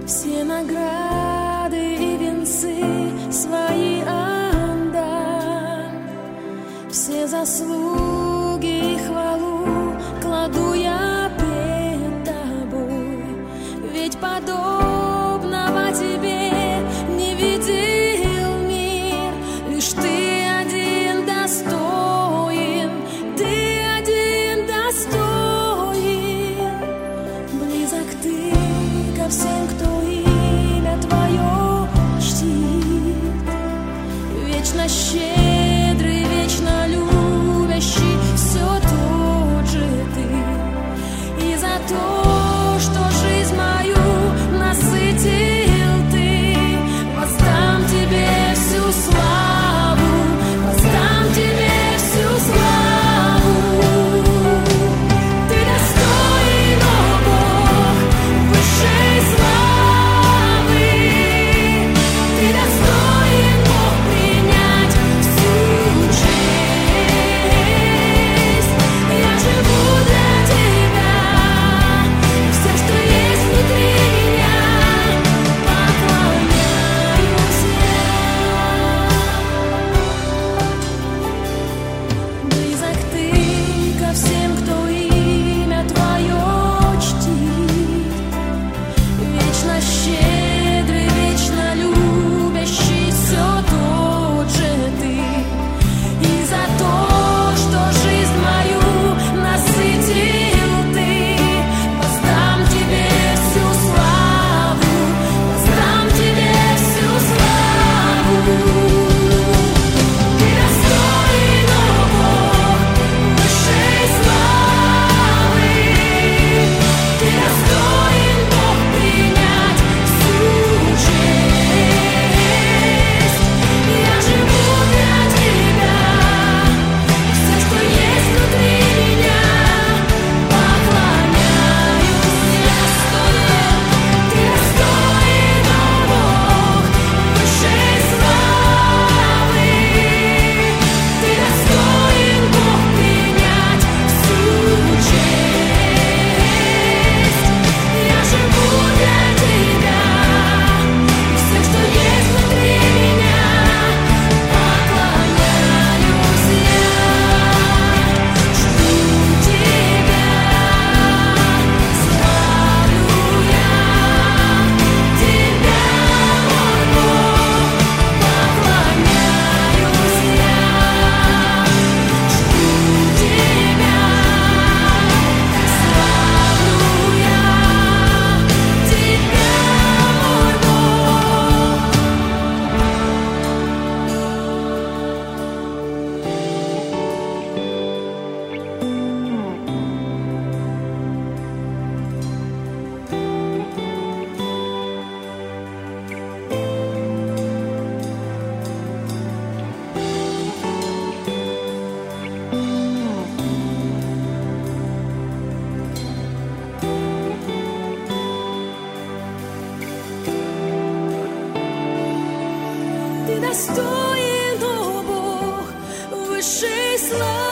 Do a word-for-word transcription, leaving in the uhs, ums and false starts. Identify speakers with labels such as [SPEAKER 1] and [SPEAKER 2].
[SPEAKER 1] все награды и венцы свои отдам, все заслуги и хвалу кладу я пред тобой, ведь подобного тебе не видел мир, лишь ты один достоин, ты один достоин. Близок ты ко всем, кто имя твое чтит, вечно щедрый, вечно любящий, все тот же ты. И за то, что жизнь мою насытил ты, воздам тебе всю славу, воздам тебе всю славу. Ты достоин, о Бог, высшей славы. Ты достоин, Бог, принять всю честь. Я живу для тебя, все, что есть внутри меня, поклоняюсь я. Близок ты ко всем, кто имя твое чтит, вечно щедрый, вечно любящий, все тот же ты. И за то, что жизнь мою насытил ты, воздам тебе всю славу, воздам тебе всю славу. Ты достоин, о Бог, высшей славы. Ты достоин, Бог, принять всю честь. Я живу для тебя, все, что есть внутри меня, поклоняюсь я. Ты достоин, о Бог, высшей славы. Ты достоин, Бог, принять всю честь. Я живу для тебя, все, что есть внутри меня, поклоняюсь я. Жду тебя, славлю я тебя, мой Бог, поклоняюсь я. Жду тебя, славлю я тебя, мой Ты достоин, о Бог, высшей славы.